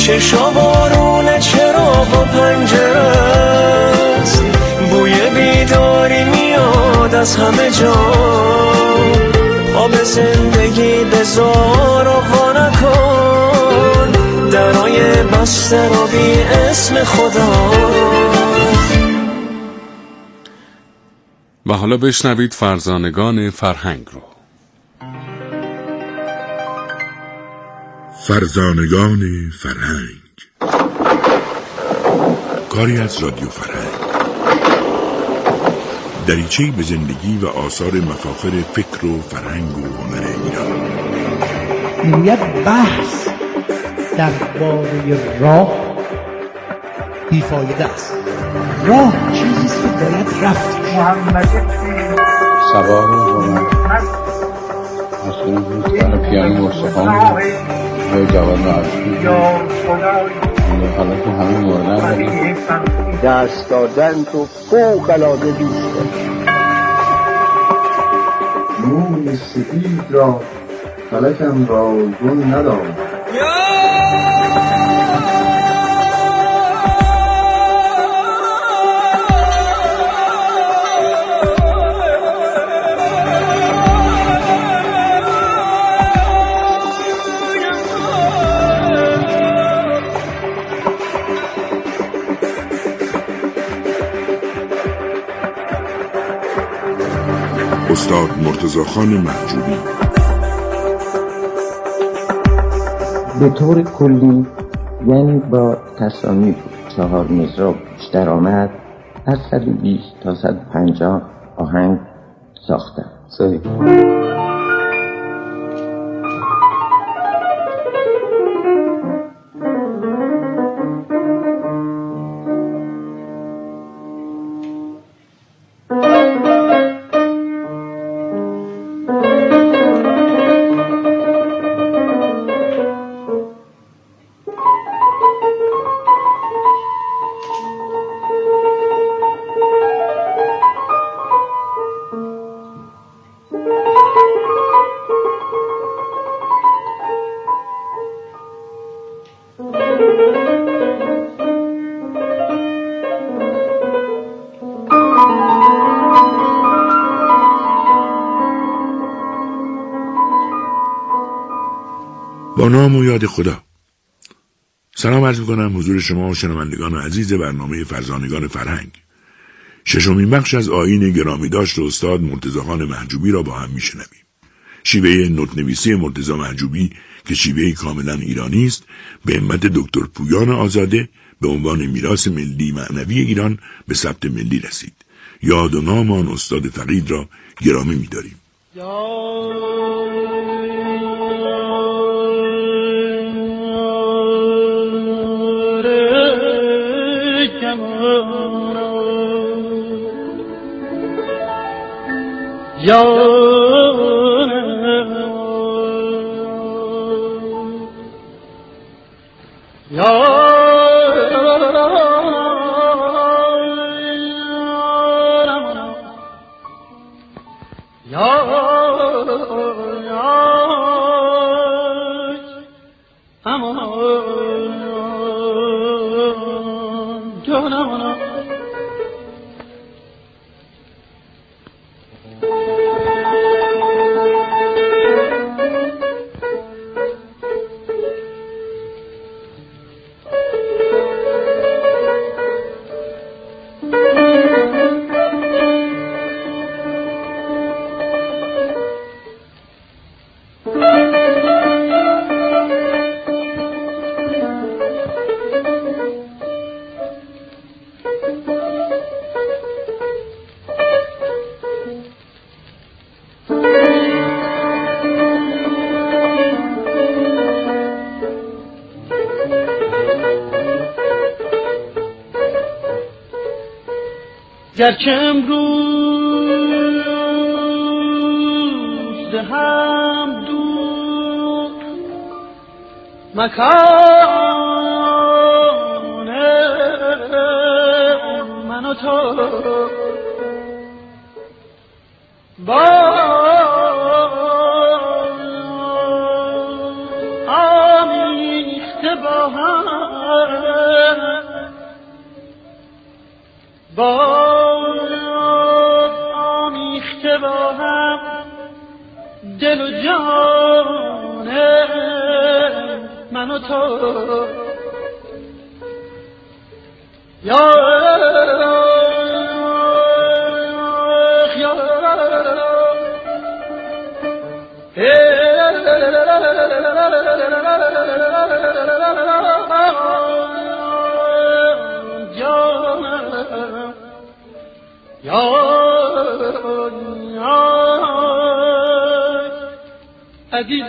چشا بارون چراغ و پنجره است، بوی بیداری میاد از همه جا. پا به زندگی بذار و وا نکن، درای بسته رو بی اسم خدا. و حالا بشنوید فرزانگان فرهنگ رو. فرزانگان فرهنگ، کاری از رادیو فرهنگ، دریچه‌ای به زندگی و آثار مفاخر فکر و فرهنگ و هنر ایران. میگوید بحث درباره راه بیفایده است. راه چیزیست که باید رفت. سباه رومن مسئول دوستان پیانو مستخان و جوان معروفی حالا که همه موردن دست دادن تو فوق العاده دوست دارم. موی سفید را فلکم را گل ندارم. استاد مرتضی‌خان محجوبی. به طور کلی یعنی با تصامیب 4 مصرع بیشتر آمد، از 120 تا 150 آهنگ ساختم. صحیح. با نام و یاد خدا. سلام عرض می‌کنم حضور شما و شنوندگان عزیز برنامه فرزانگان فرهنگ. 6مین بخش از آیین گرامی داشت استاد مرتضی‌خان محجوبی را با هم میشنویم. شیوه نوت‌نویسی مرتضی محجوبی که شیوه کاملا ایرانی است، به همت دکتر پویان آزاده به عنوان میراث ملی معنوی ایران به ثبت ملی رسید. یاد و نام آن استاد فقید را گرامی می‌داریم. گرچه امروز هم دور مکان من و تو با آمیخته با هم باز آمیخته با هم دل و جان من و تو عزیز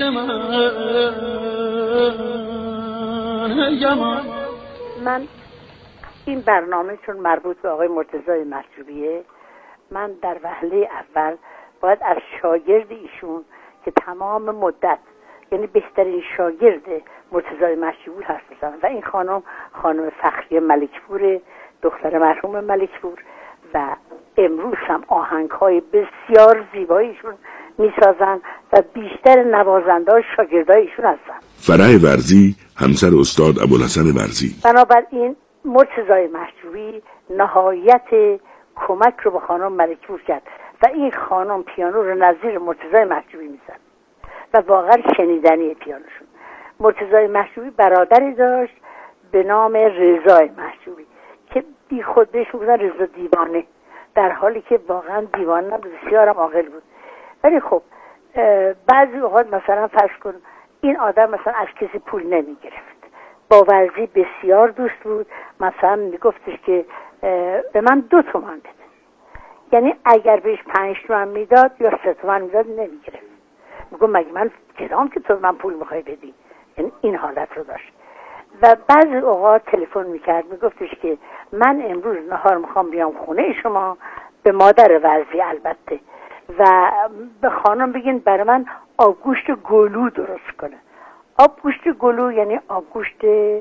من این برنامه چون مربوط به آقای مرتضی محجوبیه، من در وهله اول باید از شاگرد ایشون که تمام مدت یعنی بهترین شاگرد مرتضی محجوبی حرف بزنم و این خانم فخریه ملکپور، دختر مرحوم ملکپور، و امروز هم آهنگ‌های بسیار زیباییشون میسازن و بیشتر نوازنده‌ها شاگردایشون هستن. فرح ورزی همسر استاد ابوالحسن ورزی. بنابراین مرتضی محجوبی نهایت کمک رو به خانم ملکپور کرد و این خانم پیانو رو نظیر مرتضی محجوبی میزد و واقعا شنیدنی پیانوشون. مرتضی محجوبی برادری داشت به نام رضای محجوبی که بی خود بهش میگفتن رضا دیوانه، در حالی که واقعا دیوانه نبود، بسیارم عاقل بود. ولی خب بعضی اوقات مثلا فرض کن این آدم مثلا از کسی پول نمی گرفت، با ورزی بسیار دوست بود، مثلا میگفتش که به من 2 تومن بده، یعنی اگر بهش 5 تومن میداد یا 3 تومن میداد نمی گرفت. میگم مگه من کدام که تو من پول میخوای بدی، یعنی این حالت رو داشت. و بعضی اوقات تلفن میکرد میگفتش که من امروز نهار میخوام بیام خونه شما، به مادر ورزی البته، و به خانم بگین برای من آبگوشت گلو درست کنه. آبگوشت گلو یعنی آبگوشت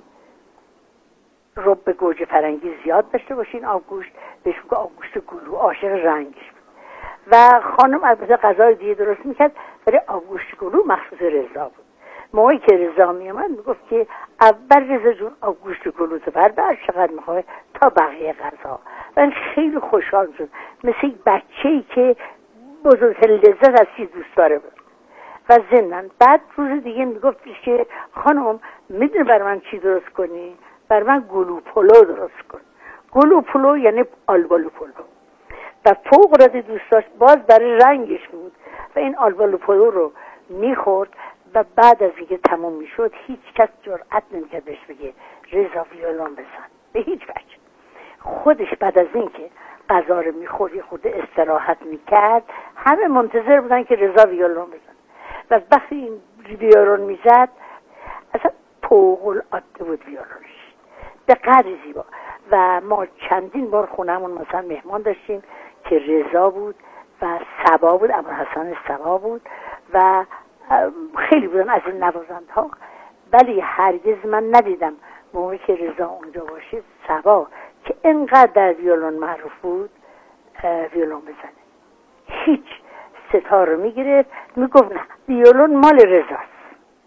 رب گوجه فرنگی زیاد داشته باشین، آبگوشت بهش میگه آبگوشت گلو، عاشق رنگش بود. و خانم البته غذای دیگه درست میکرد ولی آبگوشت گلو مخصوص رضا بود. موقعی که رضا میومد میگفت که اول رضا جون آبگوشت گلو تو بر چقدر میخوای تا بقیه غذا. من خیلی خوشحال شد، مثل یک بچه‌ای که بزرگترین لذت از چیز دوست داره بود. و ضمناً بعد روز دیگه میگفتش که خانم میدونی برای من چی درست کنی؟ برای من گلو پلو درست کن. گلو پلو یعنی آلبالو پلو. و فوق العاده دوست داشت، باز برای رنگش بود و این آلبالو پلو رو میخورد و بعد از اینکه تموم میشد هیچ کس جرئت نمیکرد بهش بگه رضا ویولون بزن، به هیچ وجه. خودش بعد از اینکه غذا رو میخورد خود استراحت میکرد، همه منتظر بودن که رضا ویولون بزن و وقتی این ویولون میزد اصلا فوق العاده بود ویولونش، به قدری زیبا. و ما چندین بار خونمون مثلا مهمان داشتیم که رضا بود و صبا بود، ابوالحسن صبا بود و خیلی بودن از این نوازندها، ولی هرگز من ندیدم موقعی که رضا اونجا باشه صبا که اینقدر در ویولون معروف بود ویولون بزنه. هیچ ستار رو میگرفت میگفت نه ویولون مال رضاست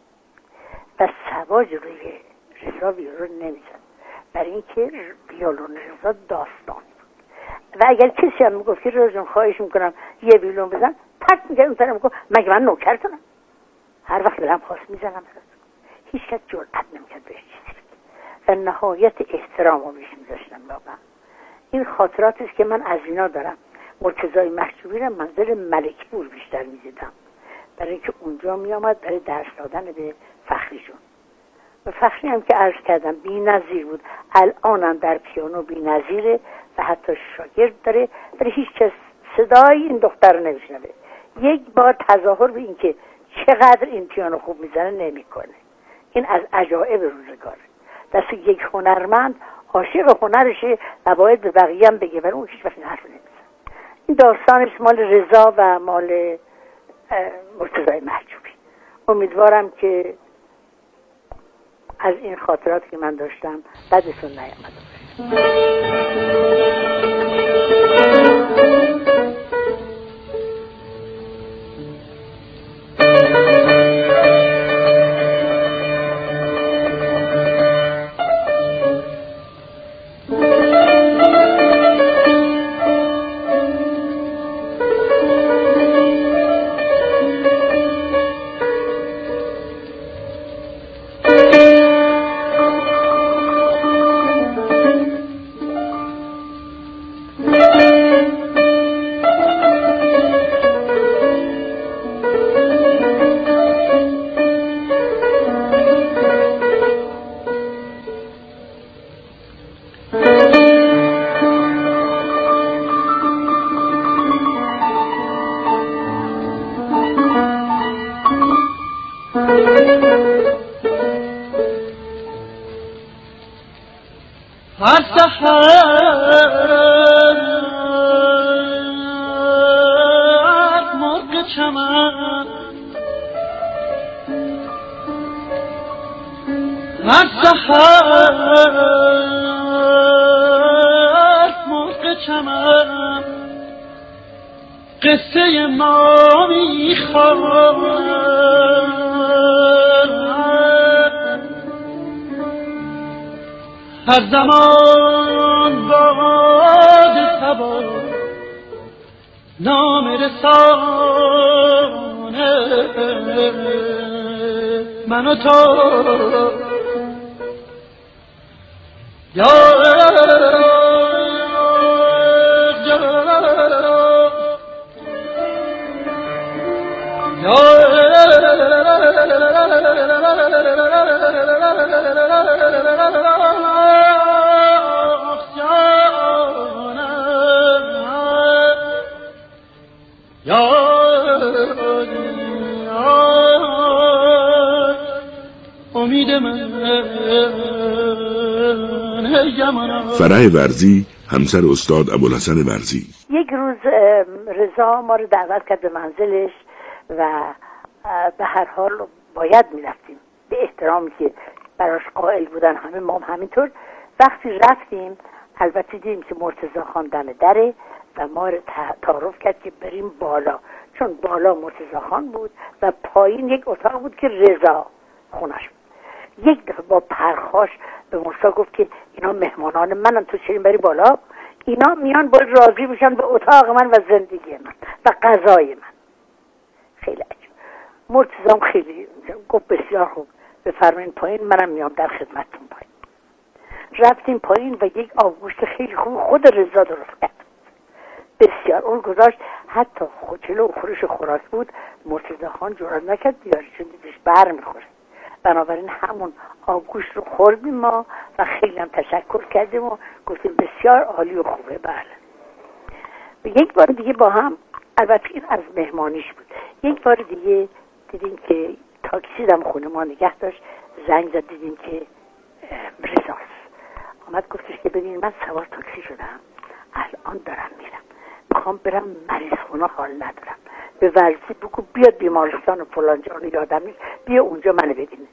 و صبا جلوی رضا ویولون نمیزد، برای اینکه ویولون رضا داستان بود. و اگر کسی هم میگفت که رضا جون خواهش میکنم یه ویولون بزن، پرت میگرد اون طرف میگفت مگه من نوکرتونم؟ هر وقت دلم خواست میزنم. هیچ کس جرئت نمیکرد بهش چیزی و نهایت احترام رو بهش میذاشتم. واقعا این خاطراتی است که من از اینا دارم. مرتضی محجوبی رو منزل ملکپور بیشتر میدیدم، برای اینکه اونجا میامد برای درس دادن به فخریشون. و فخری هم که عرض کردم بی‌نظیر بود، الانم در پیانو بی‌نظیره و حتی شاگرد داره، ولی هیچ کس صدای این دختر رو نمیشنوه. یک بار تظاهر به این که چقدر این پیانو خوب میزنه نمیکنه. این از عجایب روزگاره. دست یک هنرمند عاشق هنرشه و باید به بقیه هم بگه، ولی اون هیچ وقت این حرف نمیزنه. این داستانش مال رضا و مال مرتضی محجوبی. امیدوارم که از این خاطراتی که من داشتم بدتون نیامده باشه. هر سحر مرغ چمن هر سحر مرغ چمن قصه ما میخواند هر زمان باد صبا نام رسانه من و تو فرح ورزی همسر استاد ابوالحسن ورزی. یک روز رضا ما رو دعوت کرد به منزلش و به هر حال باید میرفتیم به احترامی که براش قائل بودن همه، ما هم همینطور. وقتی رفتیم البته دیدیم که مرتضی خان دم دره و ما رو تعارف کرد که بریم بالا، چون بالا مرتضی خان بود و پایین یک اتاق بود که رضا خونش بود. یک دفعه با پرخاش به مرتضی گفت که اینا مهمانان منن، تو چرا بری بالا؟ اینا میان باید راضی بشن به اتاق من و زندگی من و غذای من. خیلی عجیب. مرتضی هم خیلی گفت بسیار خوب، بفرمایید پایین، منم میام در خدمتتون پایین. رفتیم پایین و یک آبگوشت خیلی خوب خود رضا درست کرد، بسیار اون گذاشت، حتی جلو خورش خوراک بود مرتضی خان جرئت نکرد بیاره چون دیدش بر میخوره. بنابراین همون آبگوشت رو خوردیم ما و خیلی هم تشکر کردیم و گفتیم بسیار عالی و خوبه. بله. و یک بار دیگه با هم، البته این از مهمانیش بود، یک بار دیگه دیدیم که تاکسی دم خونه ما نگه داشت، زنگ زد دیدیم که رضاست. آمد گفتش که ببین من سوار تاکسی شدم، الان دارم میرم، میخوام برم مریض خونه، حال ندارم، به ورزی بگو بیاد بیمارستان و فلان جا رو یادم نیست، بیا اونجا منو ببینه.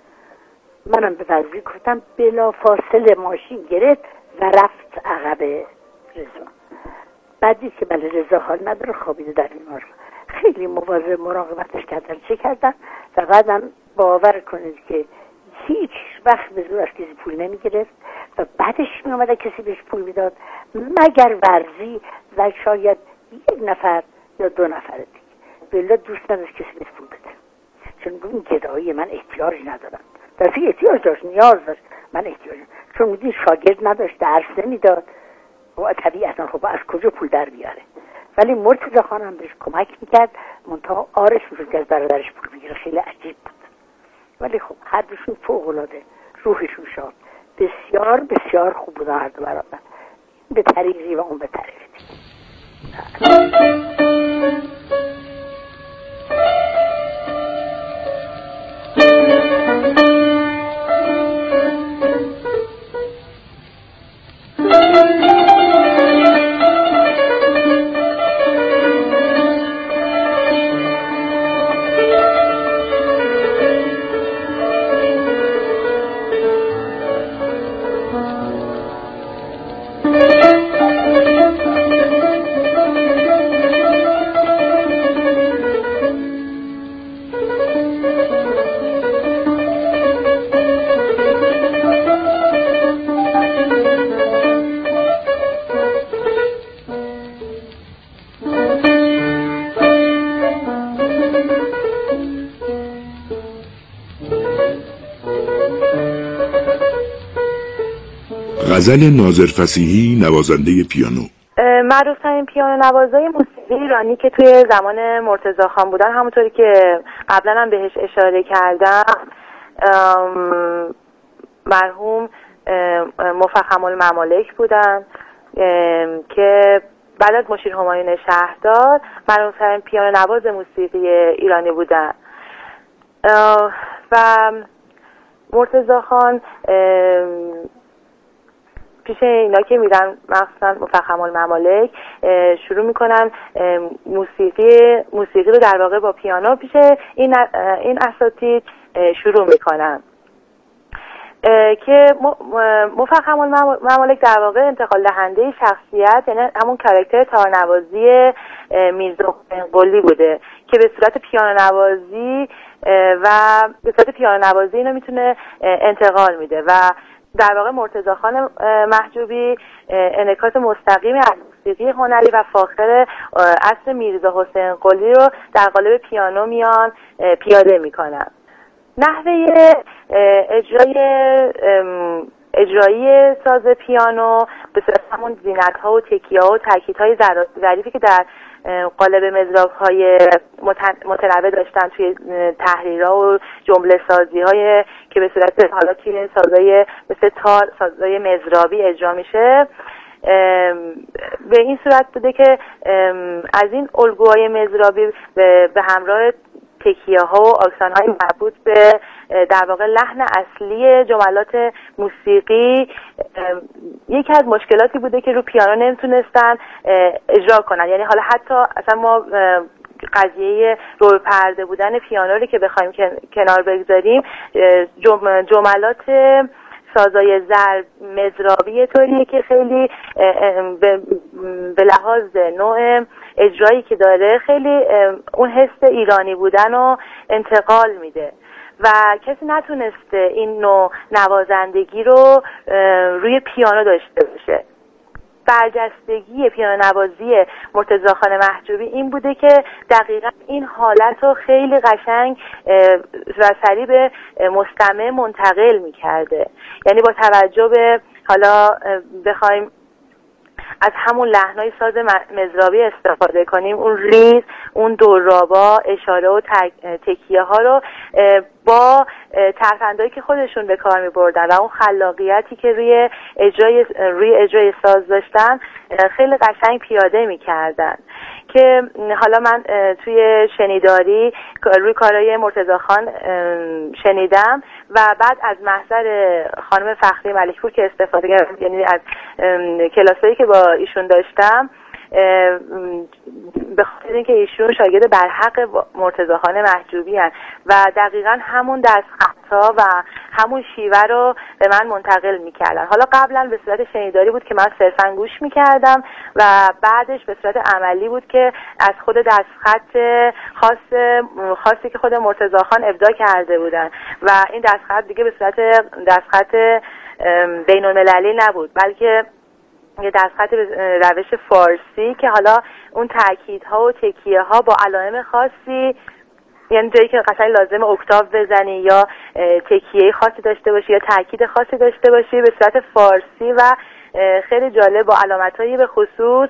منم به ورزی گفتم، بلا فاصله ماشین گرفت و رفت عقب رضا. بعدی که بله رضا حال نداره خوابیده در بیمارستان، خیلی مواظب مراقبتش کردن چه کردن و بعدم باور کنید که هیچ وقت به زور از کسی پول نمی گرفت و بعدش می آمده کسی بهش پول میداد مگر ورزی و شاید یک نفر یا دو نفر دیگه. بله دوست نداشت کسی بهش پول بده، چون این گدایی من احتیاجی ندارم. درسته احتیاج داشت، نیاز داشت، من احتیاج چون میدین شاگرد نداشت، درس نمیداد و طبیعتا خب از کجا پول در بیاره. ولی مرتضی خانم بهش کمک میکرد، منتها آرش میشد که از برادرش پول بگیره. خیلی عجیب بود. ولی خب هر دوشون فوق العاده، روحشون شاد، بسیار بسیار خوب بودن هر دو برادر، به طریقی و اون به طریقی. غزل ناظر فصیحی، نوازنده پیانو. معروف‌ترین پیانو نوازای موسیقی ایرانی که توی زمان مرتضی خان بودن، همونطوری که قبلا هم بهش اشاره کردم، مرحوم مفخم الممالک بودن که بعد از مشیر همایون شهردار معروف‌ترین پیانو نواز موسیقی ایرانی بودن. و مرتضی خان پیش اینا که میرن مخصوصا مفخم الممالک شروع میکنن موسیقی رو در واقع با پیانو پیش این اساتید شروع میکنن که مفخم الممالک در واقع انتقال دهنده شخصیت، یعنی همون کاراکتر تارنوازی میرزا حسین قلی بوده که به صورت پیانو نوازی اینو میتونه انتقال میده و در واقع مرتضی خان محجوبی انعکاس مستقیمی از موسیقی هنری و فاخر اصل میرزا حسین قلی رو در قالب پیانو میان پیاده میکنن. نحوه اجرایی ساز پیانو به صورت همون زینت‌ها و تکیه‌ها و تاکیدهای ظریفی که در قالب مضراب‌های متنوع داشتن توی تحریرها و جمله سازی‌های که به صورت حالا توی سازای مثل تار، سازای مضرابی اجرا میشه، به این صورت بوده که از این الگوهای مضرابی به همراه تکیه ها و آکسان های مربوط به در واقع لحن اصلی جملات موسیقی یکی از مشکلاتی بوده که رو پیانو نمیتونستن اجرا کنن. یعنی حالا حتی اصلا ما قضیه رو پرده بودن پیانو رو که بخوایم کنار بگذاریم، جملات سازای ضرب مضرابی طوریه که خیلی به لحاظ نوع اجرایی که داره خیلی اون حس ایرانی بودن رو انتقال میده و کسی نتونسته این نوع نوازندگی رو روی پیانو داشته باشه. برجستگی پیانو نوازی مرتضی خان محجوبی این بوده که دقیقا این حالت رو خیلی قشنگ و سریع به مستمع منتقل میکرده. یعنی با توجه به حالا بخوایم از همون لحنای ساز مضرابی استفاده کنیم، اون ریز، اون دورابا، اشاره و تکیه ها رو با ترفندهایی که خودشون به کار می بردن و اون خلاقیتی که روی اجرای ساز داشتن خیلی قشنگ پیاده می کردن که حالا من توی شنیداری روی کارهای مرتضی خان شنیدم و بعد از محضر خانم فخری ملکپور که استفاده کردم، یعنی از کلاسایی که با ایشون داشتم، به خاطر اینکه ایشون شاگرد برحق مرتضی خان محجوبی هستند و دقیقاً همون دستخطا و همون شیوه رو به من منتقل میکردن. حالا قبلا به صورت شنیداری بود که من صرفاً گوش میکردم و بعدش به صورت عملی بود که از خود دستخط خاصی که خود مرتضی خان ابداع کرده بودن و این دستخط دیگه به صورت دستخط بین‌المللی نبود، بلکه یه دستخط روش فارسی که حالا اون تأکیدها و تکیه ها با علائم خاصی، یعنی جایی که قشنگ لازم اکتاو بزنی یا تکیه خاصی داشته باشی یا تأکید خاصی داشته باشی، به صورت فارسی و خیلی جالب با علامت‌هایی به خصوص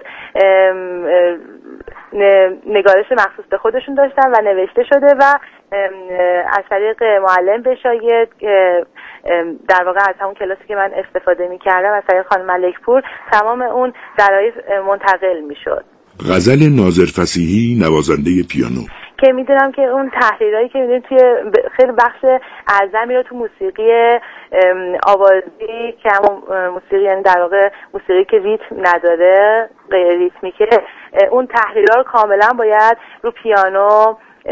نگارش مخصوص به خودشون داشتن و نوشته شده و از طریق معلم به شاگرد در واقع از همون کلاسی که من استفاده می‌کردم از طریق خانم ملکپور تمام اون درایف منتقل می‌شد. غزل ناظر فصیحی نوازنده پیانو که میدونم که اون تحریرایی که میدونم توی خیلی بخش اعظمی رو تو موسیقی آوازی که همون موسیقی، یعنی در واقع موسیقی که ریتم نداره، غیر ریتمیکه، اون تحریرها رو کاملا باید رو پیانو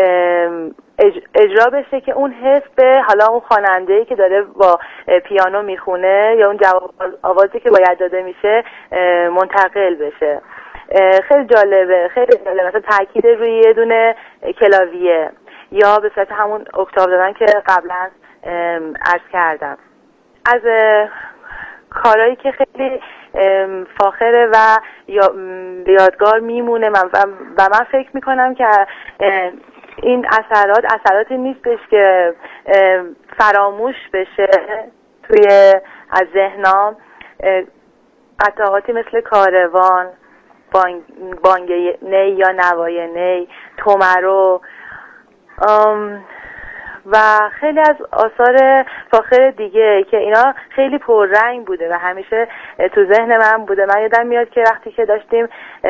اجرا بشه که اون حس به حالا اون خواننده‌ای که داره با پیانو میخونه یا اون جواب آوازی که باید داده میشه منتقل بشه. خیلی جالبه، خیلی جالبه. مثلا تاکید روی یه دونه کلاویه یا به صورت همون اکتاو دادن که قبلا عرض کردم. از کارهایی که خیلی فاخره و یادگار میمونه و من فکر میکنم که این اثراتی نیستش که فراموش بشه توی از ذهنام. قطعاتی مثل کاروان، بانگ نی یا نوای نی، تومرو و خیلی از آثار فاخر دیگه که اینا خیلی پررنگ بوده و همیشه تو ذهن من بوده. من یادم میاد که وقتی که داشتیم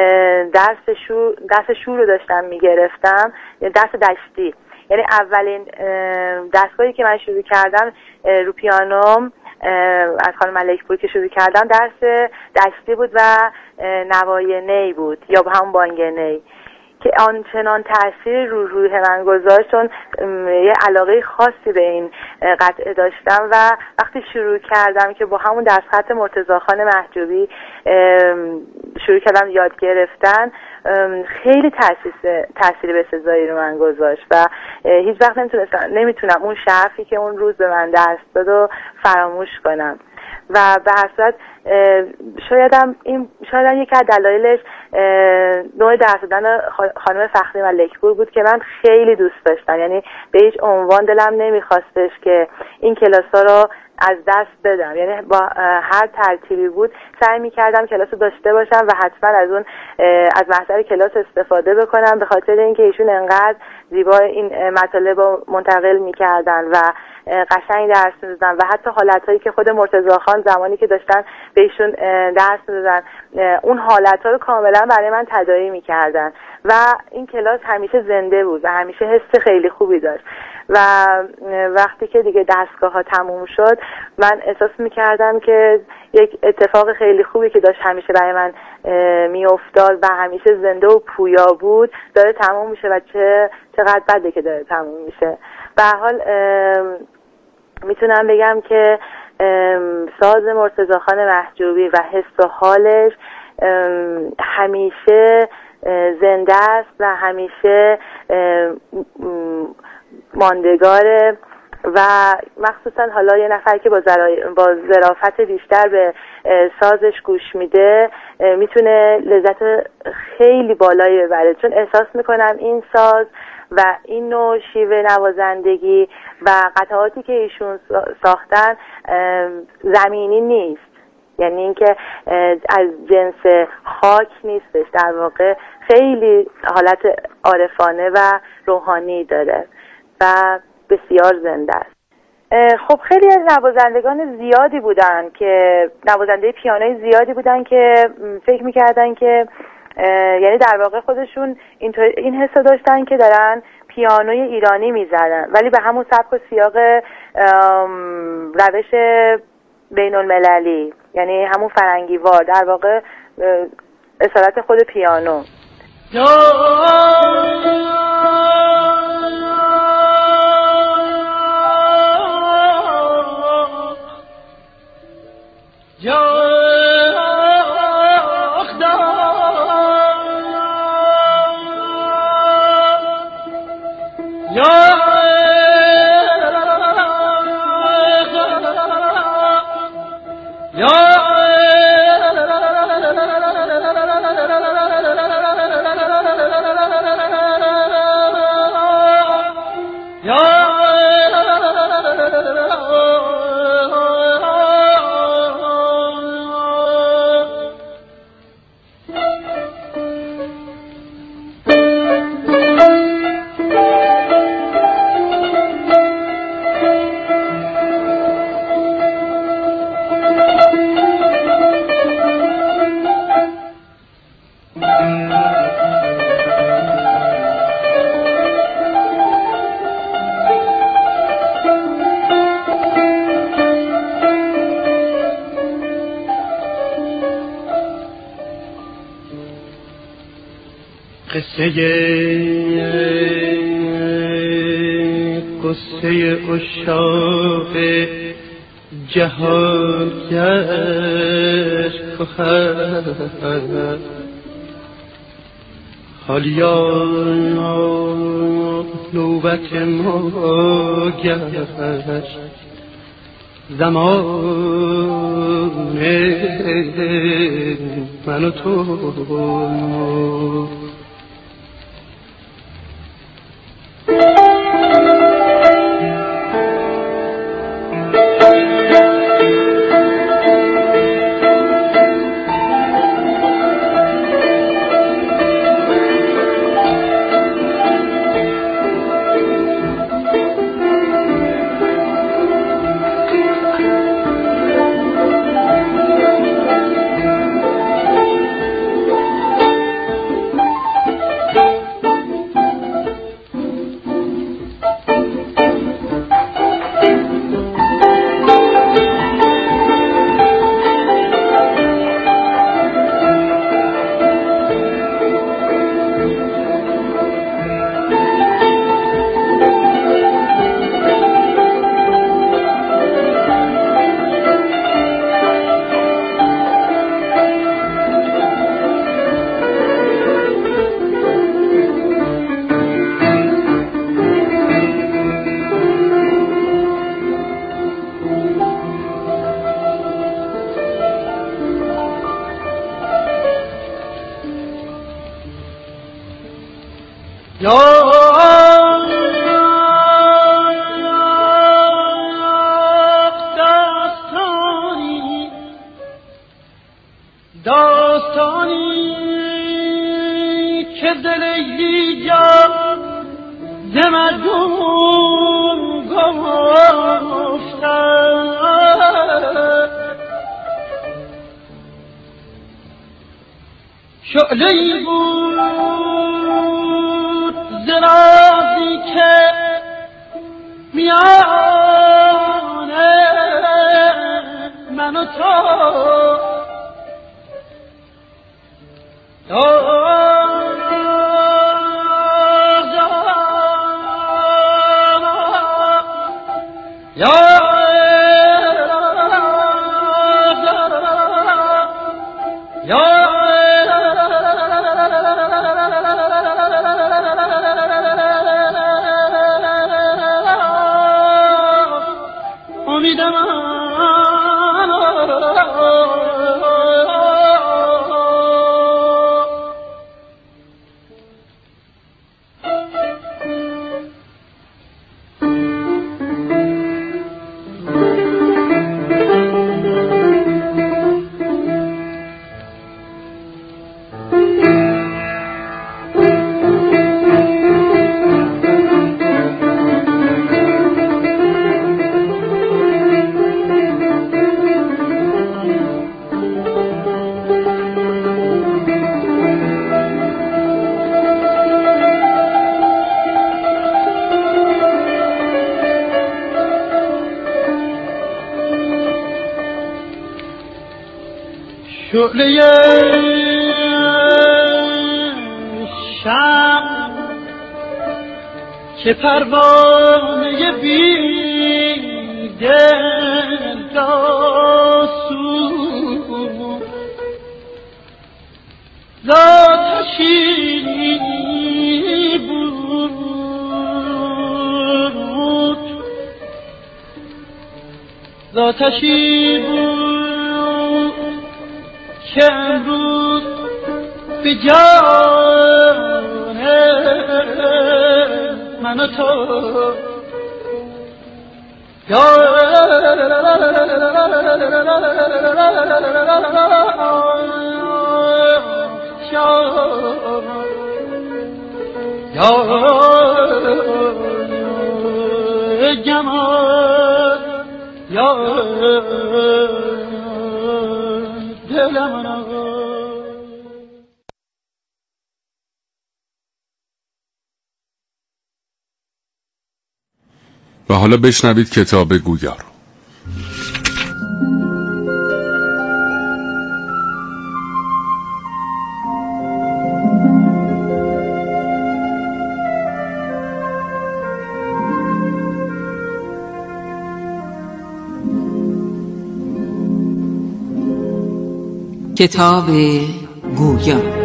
درس شور رو داشتم میگرفتم، درس دشتی، یعنی اولین دستگاهی که من شروع کردم رو پیانوم از خانم ملکپور که شروع کردم درس دستی بود و نوای نی بود یا همون بانگ نی که آنچنان تأثیر روح من گذاشت، چون یه علاقه خاصی به این قطعه داشتم و وقتی شروع کردم که با همون دستخط مرتضی خان محجوبی شروع کردم یاد گرفتن، خیلی تأثیر بسزایی رو من گذاشت و هیچ وقت نمیتونم اون شرفی که اون روز به من دست داد و فراموش کنم. و به هر صورت شاید یکی از دلایلش نوع درس دادن خانم فخری ملکپور بود که من خیلی دوست داشتم. یعنی به هیچ عنوان دلم نمیخواستش که این کلاس‌ها رو از دست بدم، یعنی با هر ترتیبی بود سعی می‌کردم کلاس رو داشته باشم و حتما از محضر کلاس استفاده بکنم، به خاطر اینکه ایشون انقدر زیبا این مطالب رو منتقل می‌کردن و قشنگ درس می‌دادن و حتی حالتایی که خود مرتضی خان زمانی که داشتن بهشون درس می‌دادن اون حالت‌ها رو کاملا برای من تداعی می‌کردن و این کلاس همیشه زنده بود و همیشه حس خیلی خوبی داشت. و وقتی که دیگه دستگاه‌ها تموم شد من احساس می‌کردم که یک اتفاق خیلی خوبی که داشت همیشه برای من میافتاد و همیشه زنده و پویا بود داره تموم میشه و چقدر بده که داره تموم میشه. به هر حال میتونم بگم که ساز مرتضی خان محجوبی و حس و حالش همیشه زنده است و همیشه ماندگاره و مخصوصا حالا یه نفر که با ظرافت بیشتر به سازش گوش میده میتونه لذت خیلی بالایی ببره، چون احساس میکنم این ساز و این نوع شیوه نوازندگی و قطعاتی که ایشون ساختن زمینی نیست، یعنی اینکه از جنس خاک نیستش، در واقع خیلی حالت عارفانه و روحانی داره و بسیار زنده است. خب خیلی از نوازندگان زیادی بودن که نوازنده پیانوی زیادی بودن که فکر میکردن که یعنی در واقع خودشون این حس داشتن که دارن پیانوی ایرانی میزنن، ولی به همون سبک و سیاق روش بین المللی، یعنی همون فرنگی وار، در واقع اصالت خود پیانو. قصه اشاق جهان گشت کهن، حالیا نوبت ما گشت، زمان من و تو داستانی که دلیلی جا زمدون گفتن شعله‌ای بود زرازی که میان من و تو شعله شم که پروانه بی دل داسو زاتشی بود زاتشی بود که امروز به جان من و تو جمال و حالا بشنوید کتاب گویا رو. کتاب گویا